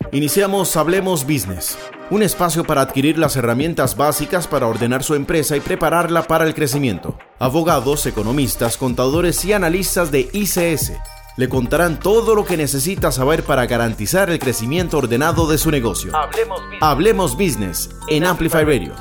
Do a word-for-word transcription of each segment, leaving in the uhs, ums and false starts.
Iniciamos Hablemos Business, un espacio para adquirir las herramientas básicas para ordenar su empresa y prepararla para el crecimiento. Abogados, economistas, contadores y analistas de I C S le contarán todo lo que necesita saber para garantizar el crecimiento ordenado de su negocio. Hablemos Business, Hablemos Business en Amplify Radio.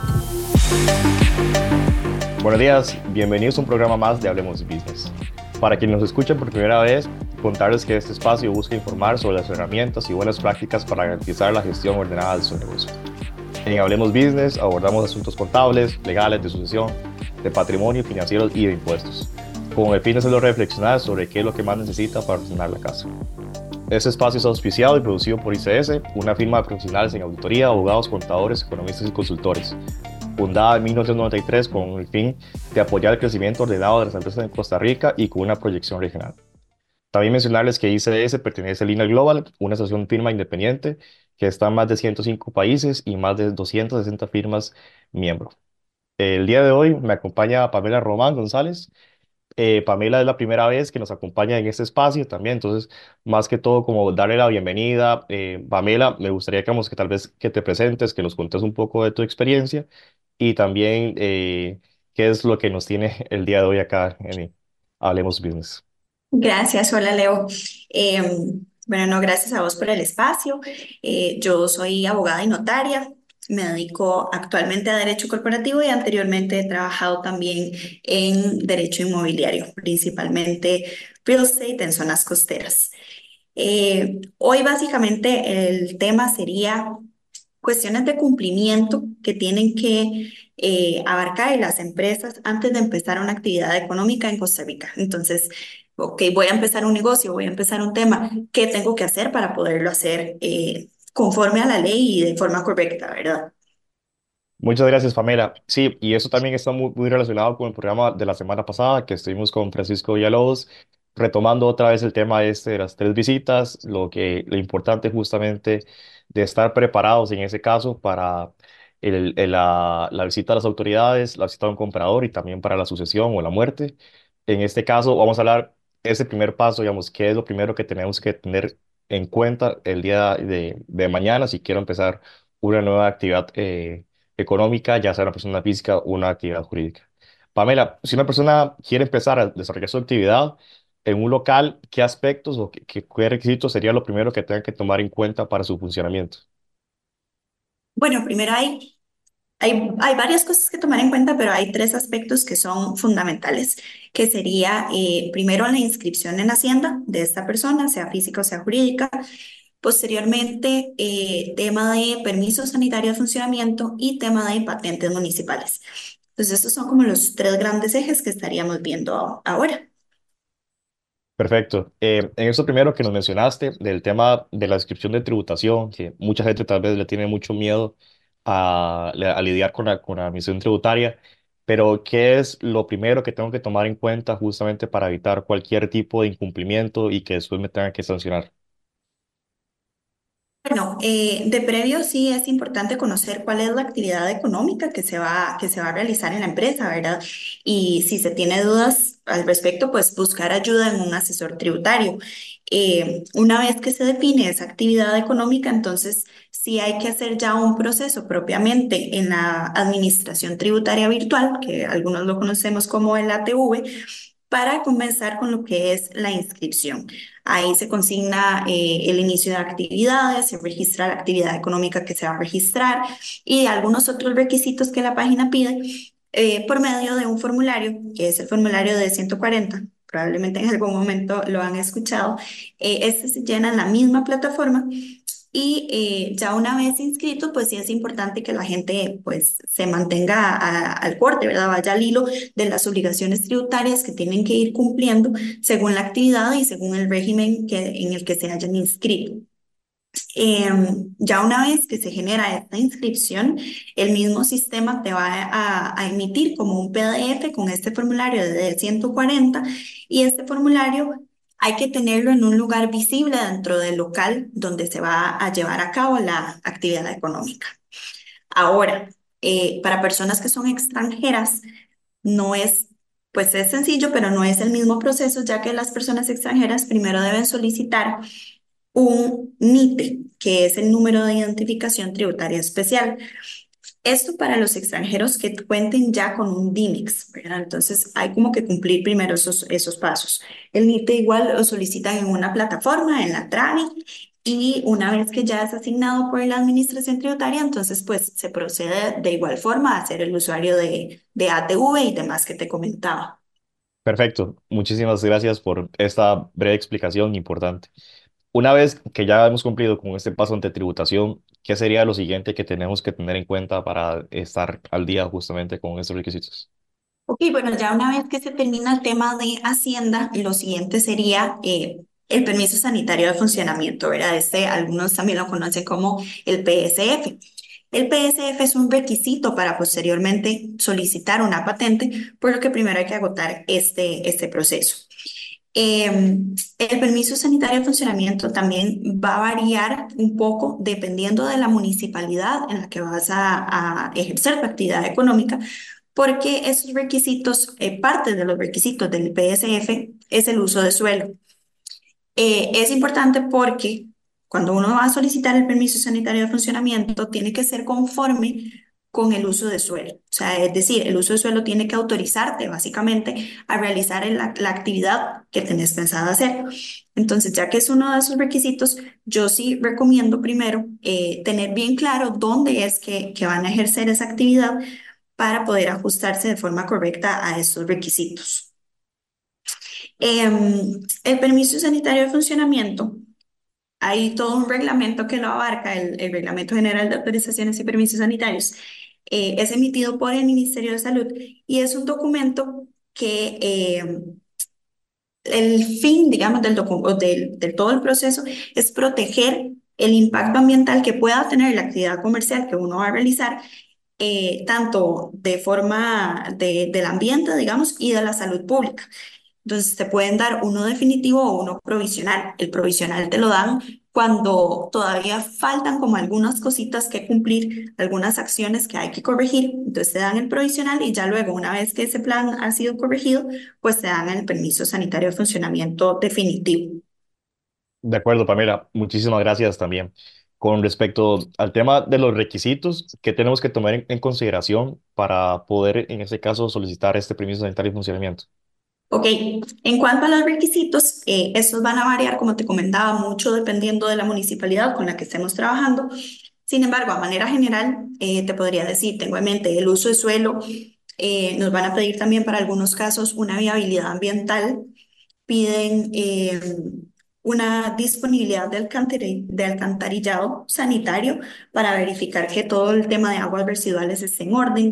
Buenos días, bienvenidos a un programa más de Hablemos Business. Para quienes nos escuchan por primera vez, contarles que este espacio busca informar sobre las herramientas y buenas prácticas para garantizar la gestión ordenada de su negocio. En Hablemos Business abordamos asuntos contables, legales, de sucesión, de patrimonio, financieros y de impuestos, con el fin de hacerlo reflexionar sobre qué es lo que más necesita para ordenar la casa. Este espacio es auspiciado y producido por I C S, una firma de profesionales en auditoría, abogados, contadores, economistas y consultores, fundada en mil novecientos noventa y tres con el fin de apoyar el crecimiento ordenado de las empresas en Costa Rica y con una proyección regional. También mencionarles que I C S pertenece a Línea Global, una asociación firma independiente que está en más de ciento cinco países y más de doscientas sesenta firmas miembros. El día de hoy me acompaña Pamela Román González. Eh, Pamela es la primera vez que nos acompaña en este espacio también, entonces más que todo como darle la bienvenida. Eh, Pamela, me gustaría que, vamos, que tal vez que te presentes, que nos contes un poco de tu experiencia y también eh, qué es lo que nos tiene el día de hoy acá en Hablemos Business. Gracias, hola Leo. Eh, bueno, no, gracias a vos por el espacio. Eh, yo soy abogada y notaria. Me dedico actualmente a derecho corporativo y anteriormente he trabajado también en derecho inmobiliario, principalmente real estate en zonas costeras. Eh, hoy básicamente el tema sería cuestiones de cumplimiento que tienen que eh, abarcar las empresas antes de empezar una actividad económica en Costa Rica. Entonces, ok, voy a empezar un negocio, voy a empezar un tema, ¿qué tengo que hacer para poderlo hacer eh, conforme a la ley y de forma correcta, ¿verdad? Muchas gracias, Pamela. Sí, y eso también está muy, muy relacionado con el programa de la semana pasada que estuvimos con Francisco Villalobos, retomando otra vez el tema este de las tres visitas, lo que, lo importante justamente de estar preparados en ese caso para el- el- la, la visita a las autoridades, la visita a un comprador y también para la sucesión o la muerte. En este caso, vamos a hablar ese primer paso, digamos, qué es lo primero que tenemos que tener en cuenta el día de, de mañana si quiero empezar una nueva actividad eh, económica, ya sea una persona física o una actividad jurídica. Pamela, si una persona quiere empezar a desarrollar su actividad en un local, ¿qué aspectos o qué, qué- qué requisitos sería lo primero que tengan que tomar en cuenta para su funcionamiento? Bueno, primero hay Hay, hay varias cosas que tomar en cuenta, pero hay tres aspectos que son fundamentales, que sería eh, primero la inscripción en Hacienda de esta persona, sea física o sea jurídica. Posteriormente, eh, tema de permiso sanitario de funcionamiento y tema de patentes municipales. Entonces, estos son como los tres grandes ejes que estaríamos viendo ahora. Perfecto. Eh, en eso primero que nos mencionaste, del tema de la inscripción de tributación, que mucha gente tal vez le tiene mucho miedo a, a lidiar con la, con la administración tributaria, pero ¿qué es lo primero que tengo que tomar en cuenta justamente para evitar cualquier tipo de incumplimiento y que después me tengan que sancionar? Bueno, eh, de previo sí es importante conocer cuál es la actividad económica que se va, que se va a realizar en la empresa, ¿verdad? Y si se tiene dudas al respecto, pues buscar ayuda en un asesor tributario. Eh, una vez que se define esa actividad económica, entonces sí hay que hacer ya un proceso propiamente en la administración tributaria virtual, que algunos lo conocemos como el A T V, para comenzar con lo que es la inscripción. Ahí se consigna eh, el inicio de actividades, se registra la actividad económica que se va a registrar y algunos otros requisitos que la página pide eh, por medio de un formulario, que es el formulario de ciento cuarenta. Probablemente en algún momento lo han escuchado. Eh, este se llena en la misma plataforma y eh, ya una vez inscrito, pues sí es importante que la gente pues se mantenga a- al corte, ¿verdad? Vaya al hilo de las obligaciones tributarias que tienen que ir cumpliendo según la actividad y según el régimen que, en el que se hayan inscrito. Em, ya una vez que se genera esta inscripción, el mismo sistema te va a, a emitir como un P D F con este formulario de ciento cuarenta y este formulario hay que tenerlo en un lugar visible dentro del local donde se va a llevar a cabo la actividad económica. Ahora, eh, para personas que son extranjeras, no es, pues es sencillo, pero no es el mismo proceso, ya que las personas extranjeras primero deben solicitar un N I T E. que es el número de identificación tributaria especial. Esto para los extranjeros que cuenten ya con un DIMEX, ¿verdad? Entonces hay como que cumplir primero esos, esos pasos. El NIT igual lo solicitan en una plataforma, en la Travi, y una vez que ya es asignado por la administración tributaria, entonces pues se procede de igual forma a ser el usuario de, de A T V y demás que te comentaba. Perfecto, muchísimas gracias por esta breve explicación importante. Una vez que ya hemos cumplido con este paso ante tributación, ¿qué sería lo siguiente que tenemos que tener en cuenta para estar al día justamente con estos requisitos? Ok, bueno, ya una vez que se termina el tema de Hacienda, lo siguiente sería eh, el permiso sanitario de funcionamiento, ¿verdad? Este, algunos también lo conocen como el P S F. El P S F es un requisito para posteriormente solicitar una patente, por lo que primero hay que agotar este, este proceso. Eh, el permiso sanitario de funcionamiento también va a variar un poco dependiendo de la municipalidad en la que vas a, a ejercer tu actividad económica, porque esos requisitos, eh, parte de los requisitos del P S F es el uso de suelo. Eh, es importante porque cuando uno va a solicitar el permiso sanitario de funcionamiento, tiene que ser conforme con el uso de suelo. O sea, es decir, el uso de suelo tiene que autorizarte básicamente a realizar el- la, la actividad que tenés pensado hacer. Entonces, ya que es uno de esos requisitos, yo sí recomiendo primero eh, tener bien claro dónde es que, que van a ejercer esa actividad para poder ajustarse de forma correcta a esos requisitos. Em, el permiso sanitario de funcionamiento, hay todo un reglamento que lo abarca, el, el Reglamento General de Autorizaciones y Permisos Sanitarios. Eh, es emitido por el Ministerio de Salud y es un documento que em, el fin, digamos, del, docu- o del, del todo el proceso es proteger el impacto ambiental que pueda tener la actividad comercial que uno va a realizar, eh, tanto de forma de- del ambiente, digamos, y de la salud pública. Entonces te pueden dar uno definitivo o uno provisional. El provisional te lo dan cuando todavía faltan como algunas cositas que cumplir, algunas acciones que hay que corregir. Entonces te dan el provisional y ya luego, una vez que ese plan ha sido corregido, pues te dan el permiso sanitario de funcionamiento definitivo. De acuerdo, Pamela, muchísimas gracias también. Con respecto al tema de los requisitos, ¿qué tenemos que tomar en, en consideración para poder, en este caso, solicitar este permiso sanitario de funcionamiento? Ok, en cuanto a los requisitos, eh, estos van a variar, como te comentaba, mucho dependiendo de la municipalidad con la que estemos trabajando. Sin embargo, a manera general, eh, te podría decir, tengo en mente el uso de suelo, eh, nos van a pedir también para algunos casos una viabilidad ambiental, piden eh, una disponibilidad de alcantari- de alcantarillado sanitario para verificar que todo el tema de aguas residuales esté en orden.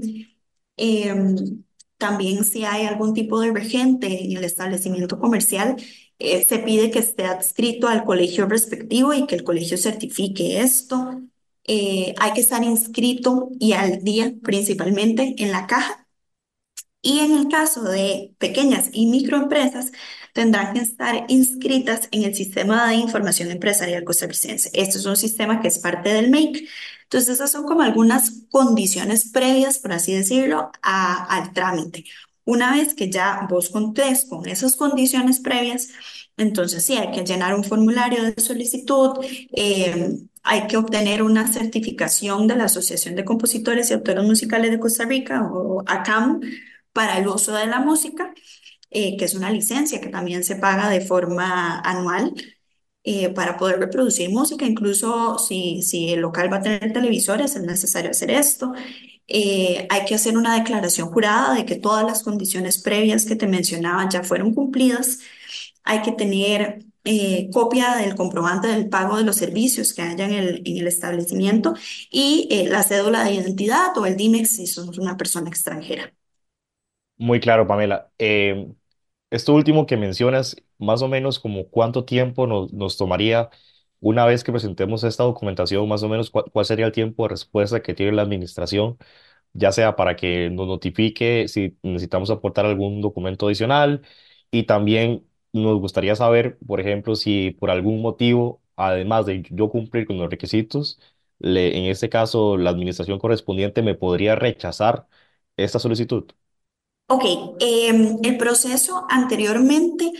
Em, También si hay algún tipo de regente en el establecimiento comercial, eh, se pide que esté adscrito al colegio respectivo y que el colegio certifique esto. Eh, hay que estar inscrito y al día principalmente en la caja. Y en el caso de pequeñas y microempresas, tendrán que estar inscritas en el Sistema de Información Empresarial Costarricense. Este es un sistema que es parte del M E I C. Entonces, esas son como algunas condiciones previas, por así decirlo, a- al trámite. Una vez que ya vos contés con esas condiciones previas, entonces sí, hay que llenar un formulario de solicitud, eh, hay que obtener una certificación de la Asociación de Compositores y Autores Musicales de Costa Rica, o ACAM, para el uso de la música, eh, que es una licencia que también se paga de forma anual eh, para poder reproducir música. Incluso si, si el local va a tener televisores, es necesario hacer esto. Eh, hay que hacer una declaración jurada de que todas las condiciones previas que te mencionaba ya fueron cumplidas. Hay que tener eh, copia del comprobante del pago de los servicios que haya en el, en el establecimiento y eh, la cédula de identidad o el DIMEX si sos una persona extranjera. Muy claro, Pamela. Eh, esto último que mencionas, más o menos como cuánto tiempo nos, nos tomaría una vez que presentemos esta documentación, más o menos cua- cuál sería el tiempo de respuesta que tiene la administración, ya sea para que nos notifique si necesitamos aportar algún documento adicional y también nos gustaría saber, por ejemplo, si por algún motivo, además de yo cumplir con los requisitos, le, en este caso la administración correspondiente me podría rechazar esta solicitud. Ok, em, el proceso anteriormente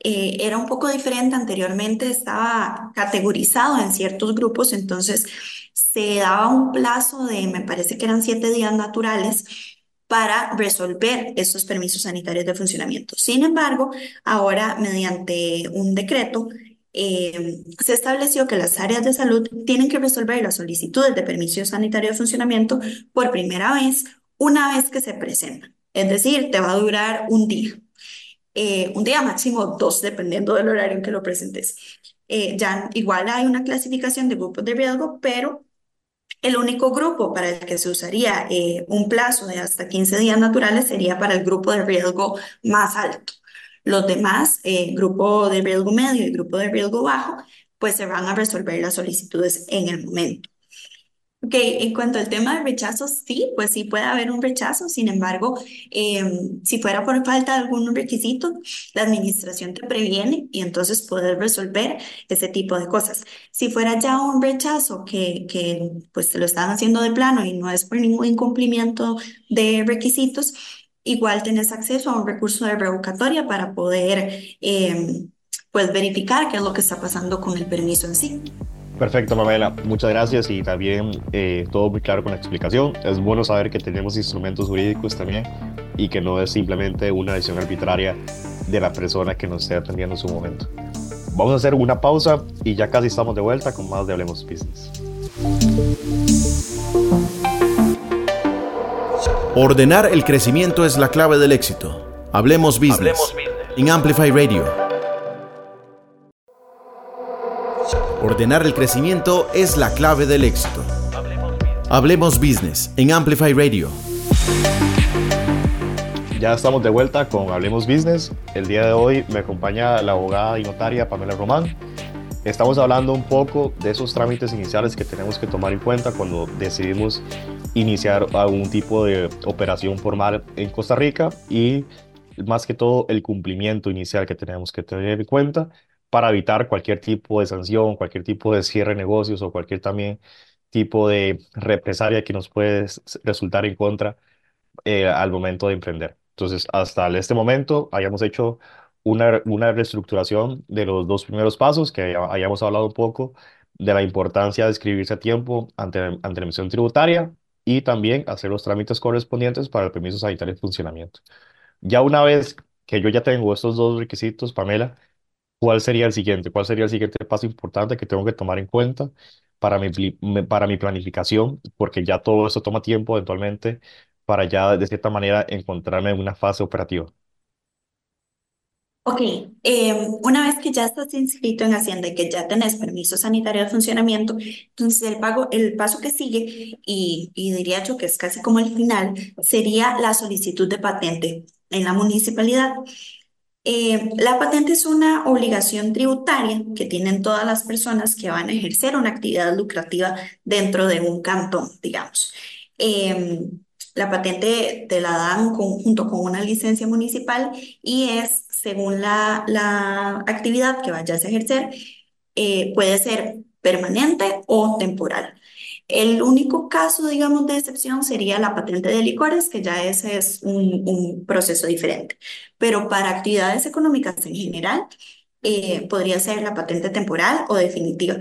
eh, era un poco diferente. Anteriormente estaba categorizado en ciertos grupos, entonces se daba un plazo de, me parece que eran siete días naturales para resolver estos permisos sanitarios de funcionamiento. Sin embargo, ahora mediante un decreto, eh, se estableció que las áreas de salud tienen que resolver las solicitudes de permiso sanitario de funcionamiento por primera vez una vez que se presentan. Es decir, te va a durar un día, eh, un día máximo dos, dependiendo del horario en que lo presentes. Eh, ya igual hay una clasificación de grupos de riesgo, pero el único grupo para el que se usaría eh, un plazo de hasta quince días naturales sería para el grupo de riesgo más alto. Los demás, eh, grupo de riesgo medio y grupo de riesgo bajo, pues se van a resolver las solicitudes en el momento. Ok, en cuanto al tema de rechazos, sí, pues sí puede haber un rechazo. Sin embargo, eh, si fuera por falta de algún requisito, la administración te previene y entonces puedes resolver ese tipo de cosas. Si fuera ya un rechazo que, que pues te lo están haciendo de plano y no es por ningún incumplimiento de requisitos, igual tenés acceso a un recurso de revocatoria para poder eh, pues verificar qué es lo que está pasando con el permiso en sí. Perfecto, Pamela. Muchas gracias y también eh, todo muy claro con la explicación. Es bueno saber que tenemos instrumentos jurídicos también y que no es simplemente una decisión arbitraria de la persona que nos esté atendiendo en su momento. Vamos a hacer una pausa y ya casi estamos de vuelta con más de Hablemos Business. Ordenar el crecimiento es la clave del éxito. Hablemos Business, Hablemos Business. En Amplify Radio. Ordenar el crecimiento es la clave del éxito. Hablemos Business en Amplify Radio. Ya estamos de vuelta con Hablemos Business. El día de hoy me acompaña la abogada y notaria Pamela Román. Estamos hablando un poco de esos trámites iniciales que tenemos que tomar en cuenta cuando decidimos iniciar algún tipo de operación formal en Costa Rica y más que todo el cumplimiento inicial que tenemos que tener en cuenta para evitar cualquier tipo de sanción, cualquier tipo de cierre de negocios o cualquier también tipo de represalia que nos puede s- resultar en contra eh, al momento de emprender. Entonces, hasta este momento hayamos hecho una, una reestructuración de los dos primeros pasos, que haya- hayamos hablado un poco de la importancia de escribirse a tiempo ante, ante la emisión tributaria y también hacer los trámites correspondientes para el permiso sanitario de funcionamiento. Ya una vez que yo ya tengo estos dos requisitos, Pamela, ¿cuál sería el siguiente? ¿Cuál sería el siguiente paso importante que tengo que tomar en cuenta para mi, pli- me- para mi planificación? Porque ya todo eso toma tiempo eventualmente para ya de cierta manera encontrarme en una fase operativa. Ok, eh, una vez que ya estás inscrito en Hacienda y que ya tenés permiso sanitario de funcionamiento, entonces el pago, el paso que sigue, y, y diría yo que es casi como el final, sería la solicitud de patente en la municipalidad. Eh, la patente es una obligación tributaria que tienen todas las personas que van a ejercer una actividad lucrativa dentro de un cantón, digamos. Eh, la patente te la dan con- junto con una licencia municipal y es según la, la actividad que vayas a ejercer, eh, puede ser permanente o temporal. El único caso, digamos, de excepción sería la patente de licores, que ya ese es un, un proceso diferente. Pero para actividades económicas en general, eh, podría ser la patente temporal o definitiva.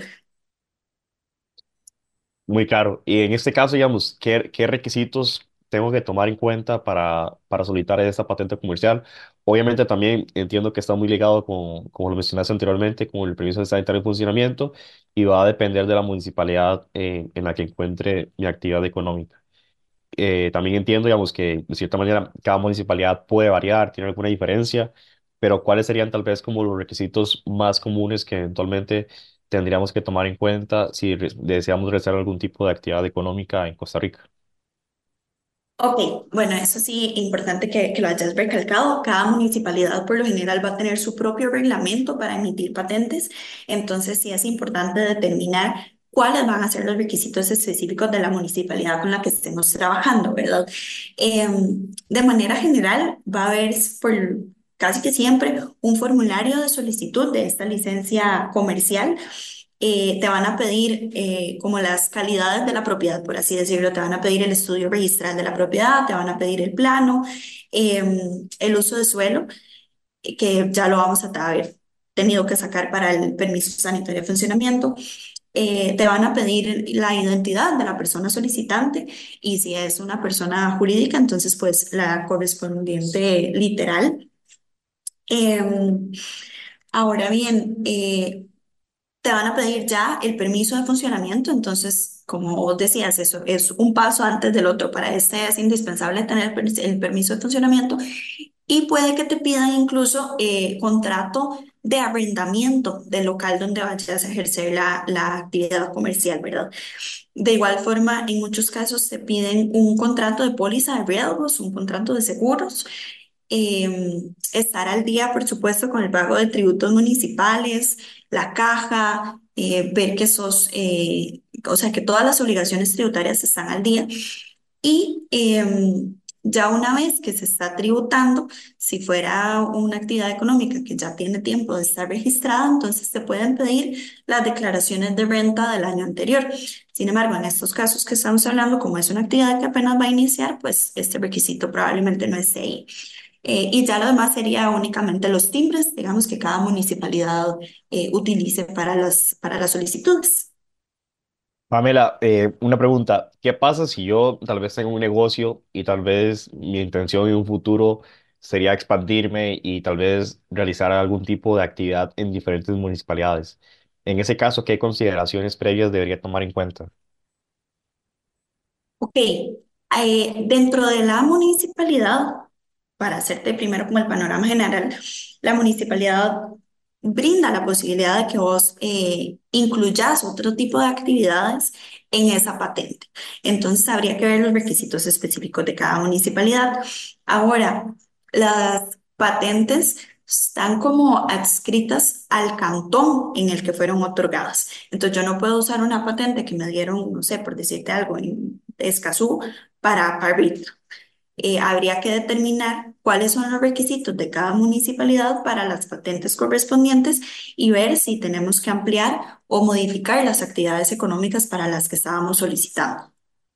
Muy claro. Y en este caso, digamos, ¿qué, qué requisitos tengo que tomar en cuenta para, para solicitar esta patente comercial? Obviamente también entiendo que está muy ligado con, como lo mencionaste anteriormente, con el permiso de sanitario de funcionamiento y va a depender de la municipalidad eh, en la que encuentre mi actividad económica. Eh, también entiendo, digamos, que de cierta manera cada municipalidad puede variar, tiene alguna diferencia, pero ¿cuáles serían tal vez como los requisitos más comunes que eventualmente tendríamos que tomar en cuenta si re- deseamos realizar algún tipo de actividad económica en Costa Rica? Ok, bueno, eso sí, importante que, que lo hayas recalcado. Cada municipalidad por lo general va a tener su propio reglamento para emitir patentes, entonces sí es importante determinar cuáles van a ser los requisitos específicos de la municipalidad con la que estemos trabajando, ¿verdad? Em, de manera general, va a haber por casi que siempre un formulario de solicitud de esta licencia comercial. Eh, te van a pedir eh, como las calidades de la propiedad, por así decirlo. Te van a pedir el estudio registral de la propiedad, te van a pedir el plano, em, el uso de suelo. que ya lo vamos a haber tenido que sacar para el permiso sanitario de funcionamiento. Eh, te van a pedir la identidad de la persona solicitante y si es una persona jurídica, entonces pues la correspondiente literal. Em, Ahora bien, eh, te van a pedir ya el permiso de funcionamiento, entonces, como vos decías, eso es un paso antes del otro. Para este es indispensable tener el, per- el permiso de funcionamiento y puede que te pidan incluso eh, contrato de arrendamiento del local donde vayas a ejercer la, la actividad comercial, ¿verdad? De igual forma, en muchos casos te piden un contrato de póliza de riesgos, un contrato de seguros, eh, estar al día, por supuesto, con el pago de tributos municipales, la caja, eh, ver que sos, eh, o sea, que todas las obligaciones tributarias están al día. Y em, ya una vez que se está tributando, si fuera una actividad económica que ya tiene tiempo de estar registrada, entonces te pueden pedir las declaraciones de renta del año anterior. Sin embargo, en estos casos que estamos hablando, como es una actividad que apenas va a iniciar, pues este requisito probablemente no esté ahí. Eh, y ya lo demás sería únicamente los timbres, digamos, que cada municipalidad eh, utilice para las, para las solicitudes. Pamela, eh, una pregunta. ¿Qué pasa si yo tal vez tengo un negocio y tal vez mi intención en un futuro sería expandirme y tal vez realizar algún tipo de actividad en diferentes municipalidades? En ese caso, ¿qué consideraciones previas debería tomar en cuenta? Ok, eh, dentro de la municipalidad, para hacerte primero como el panorama general, la municipalidad brinda la posibilidad de que vos eh, incluyas otro tipo de actividades en esa patente. Entonces habría que ver los requisitos específicos de cada municipalidad. Ahora, las patentes están como adscritas al cantón en el que fueron otorgadas. Entonces yo no puedo usar una patente que me dieron, no sé, por decirte algo, en Escazú para Parvit. Eh, habría que determinar cuáles son los requisitos de cada municipalidad para las patentes correspondientes y ver si tenemos que ampliar o modificar las actividades económicas para las que estábamos solicitando.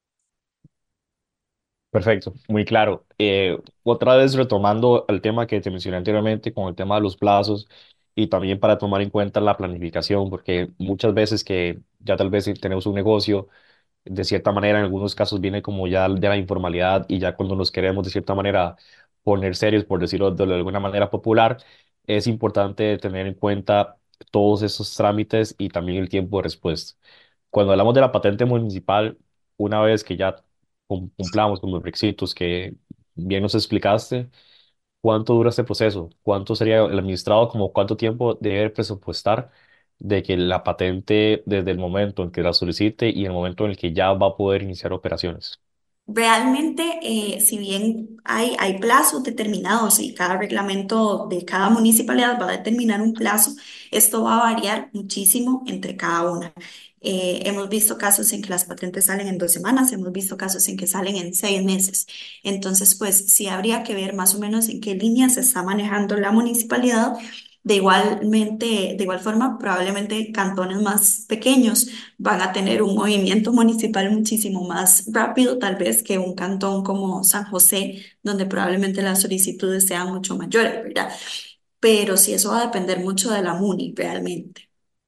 Perfecto, muy claro. Eh, otra vez retomando el tema que te mencioné anteriormente con el tema de los plazos y también para tomar en cuenta la planificación, porque muchas veces que ya tal vez tenemos un negocio, de cierta manera en algunos casos viene como ya de la informalidad y ya cuando nos queremos de cierta manera poner serios, por decirlo de alguna manera popular, es importante tener en cuenta todos esos trámites y también el tiempo de respuesta. Cuando hablamos de la patente municipal, una vez que ya cum- cumplamos con los requisitos que bien nos explicaste, ¿cuánto dura este proceso? ¿Cuánto sería el administrado? ¿Como cuánto tiempo debe presupuestar de que la patente desde el momento en que la solicite y el momento en el que ya va a poder iniciar operaciones? Realmente, eh, si bien hay, hay plazos determinados y cada reglamento de cada municipalidad va a determinar un plazo, esto va a variar muchísimo entre cada una. Eh, hemos visto casos en que las patentes salen en dos semanas, hemos visto casos en que salen en seis meses. Entonces, pues sí habría que ver más o menos en qué línea se está manejando la municipalidad. De igualmente, de igual forma, probablemente cantones más pequeños van a tener un movimiento municipal muchísimo más rápido, tal vez que un cantón como San José, donde probablemente las solicitudes sean mucho mayores, ¿verdad? Pero sí, eso va a depender mucho de la MUNI realmente.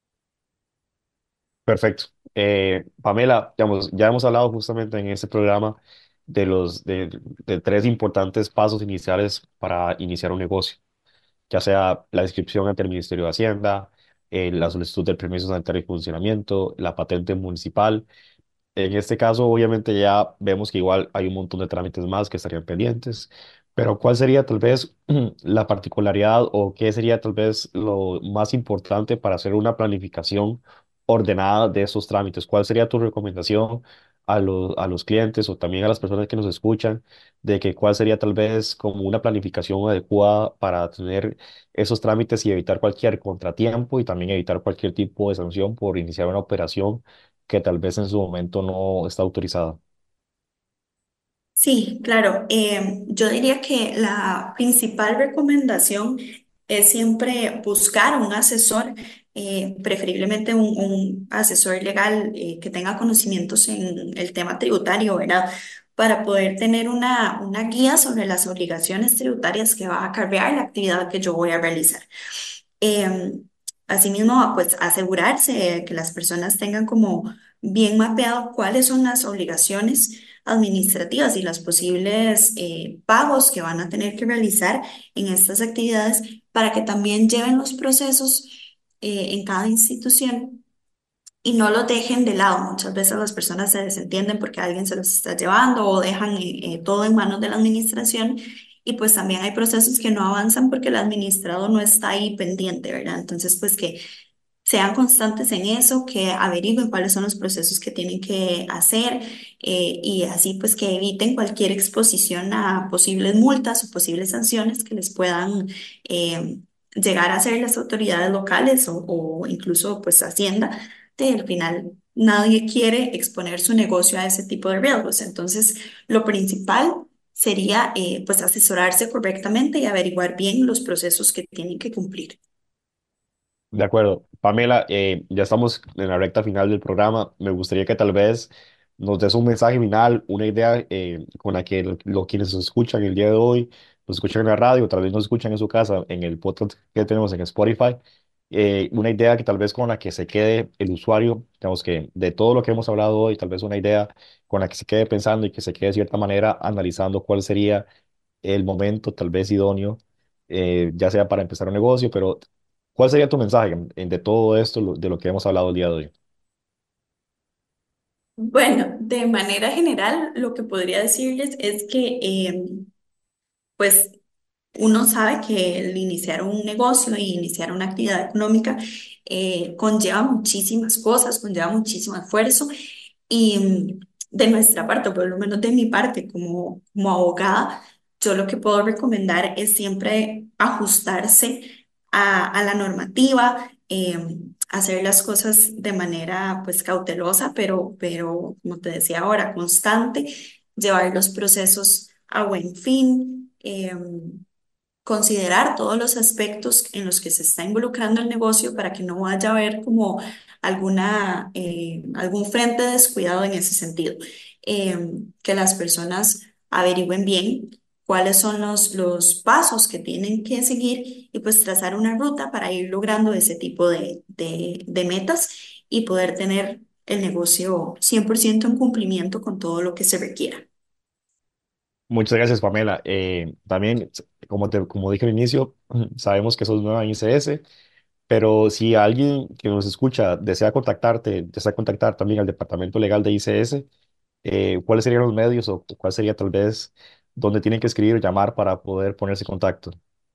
Perfecto. Eh, Pamela, digamos, ya hemos hablado justamente en este programa de los de, de tres importantes pasos iniciales para iniciar un negocio, ya sea la inscripción ante el Ministerio de Hacienda, eh, la solicitud del permiso sanitario de funcionamiento, la patente municipal. En este caso, obviamente, ya vemos que igual hay un montón de trámites más que estarían pendientes, pero ¿cuál sería tal vez la particularidad o qué sería tal vez lo más importante para hacer una planificación ordenada de esos trámites? ¿Cuál sería tu recomendación a los, a los clientes o también a las personas que nos escuchan de que cuál sería tal vez como una planificación adecuada para tener esos trámites y evitar cualquier contratiempo y también evitar cualquier tipo de sanción por iniciar una operación que tal vez en su momento no está autorizada? Sí, claro. Eh, yo diría que la principal recomendación es siempre buscar un asesor, eh, preferiblemente un, un asesor legal eh, que tenga conocimientos en el tema tributario, ¿verdad? para poder tener una, una guía sobre las obligaciones tributarias que va a acarrear la actividad que yo voy a realizar. Eh, Asimismo, pues asegurarse de que las personas tengan como bien mapeado cuáles son las obligaciones administrativas y los posibles eh, pagos que van a tener que realizar en estas actividades para que también lleven los procesos eh, en cada institución y no los dejen de lado. Muchas veces las personas se desentienden porque alguien se los está llevando o dejan eh, eh, todo en manos de la administración y pues también hay procesos que no avanzan porque el administrado no está ahí pendiente, ¿verdad? Entonces, pues que sean constantes en eso, que averigüen cuáles son los procesos que tienen que hacer eh, y así pues que eviten cualquier exposición a posibles multas o posibles sanciones que les puedan eh, llegar a hacer las autoridades locales o, o incluso pues Hacienda. De, al final nadie quiere exponer su negocio a ese tipo de riesgos. Entonces, lo principal sería eh, pues asesorarse correctamente y averiguar bien los procesos que tienen que cumplir. De acuerdo. Pamela, eh, ya estamos en la recta final del programa. Me gustaría que tal vez nos des un mensaje final, una idea eh, con la que lo, lo- quienes nos escuchan el día de hoy, nos escuchan en la radio, tal vez nos escuchan en su casa, en el podcast que tenemos en Spotify, eh, una idea que tal vez con la que se quede el usuario, digamos que de todo lo que hemos hablado hoy, tal vez una idea con la que se quede pensando y que se quede de cierta manera analizando cuál sería el momento tal vez idóneo, eh, ya sea para empezar un negocio, pero ¿cuál sería tu mensaje en- en- de todo esto, lo- de lo que hemos hablado el día de hoy? Bueno, de manera general, lo que podría decirles es que, eh, pues, uno sabe que el iniciar un negocio y iniciar una actividad económica eh, conlleva muchísimas cosas, conlleva muchísimo esfuerzo y mm, de nuestra parte, o por lo menos de mi parte como, como abogada, yo lo que puedo recomendar es siempre ajustarse a, a la normativa, eh, hacer las cosas de manera pues cautelosa, pero, pero como te decía ahora, constante, llevar los procesos a buen fin. em, considerar todos los aspectos en los que se está involucrando el negocio para que no vaya a haber como alguna, eh, algún frente descuidado en ese sentido. Eh, que las personas averigüen bien cuáles son los, los pasos que tienen que seguir y pues trazar una ruta para ir logrando ese tipo de, de, de metas y poder tener el negocio cien por ciento en cumplimiento con todo lo que se requiera. Muchas gracias, Pamela. Eh, también, como, te, como dije al inicio, sabemos que sos nueva en I C S, pero si alguien que nos escucha desea contactarte, desea contactar también al departamento legal de I C S, eh, ¿cuáles serían los medios o cuál sería tal vez donde tienen que escribir o llamar para poder ponerse en contacto?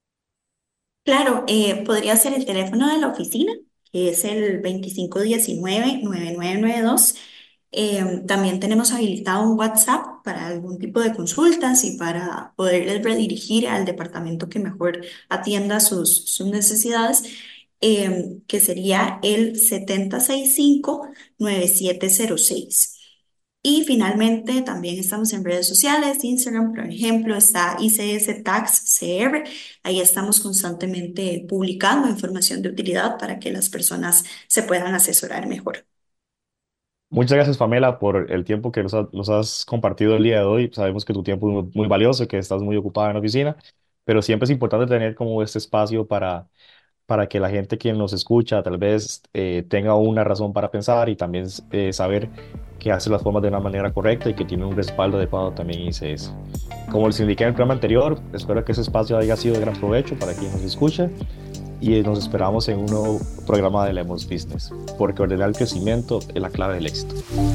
Claro, eh, podría ser el teléfono de la oficina, que es el veinticinco diecinueve, nueve nueve nueve dos. Eh, también tenemos habilitado un WhatsApp para algún tipo de consultas y para poderles redirigir al departamento que mejor atienda sus, sus necesidades, eh, que sería el siete seis cinco, nueve siete cero seis. Y finalmente también estamos en redes sociales, Instagram, por ejemplo, está I C S Tax C R. Ahí estamos constantemente publicando información de utilidad para que las personas se puedan asesorar mejor. Muchas gracias, Pamela, por el tiempo que nos, ha- nos has compartido el día de hoy. Sabemos que tu tiempo es muy, muy valioso, que estás muy ocupada en la oficina, pero siempre es importante tener como este espacio para, para que la gente que nos escucha tal vez eh, tenga una razón para pensar y también eh, saber que hace las formas de una manera correcta y que tiene un respaldo adecuado también en I C S. Como les indiqué en el programa anterior, espero que ese espacio haya sido de gran provecho para quien nos escucha y nos esperamos en un nuevo programa de Lemos Business, porque ordenar el crecimiento es la clave del éxito.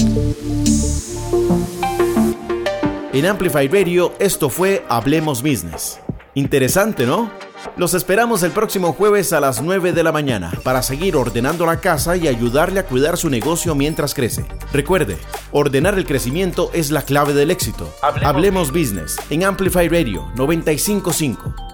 En Amplify Radio, esto fue Hablemos Business. Interesante, ¿no? Los esperamos el próximo jueves a las nueve de la mañana para seguir ordenando la casa y ayudarle a cuidar su negocio mientras crece. Recuerde, ordenar el crecimiento es la clave del éxito. Hablemos, Hablemos Business en Amplify Radio noventa y cinco punto cinco.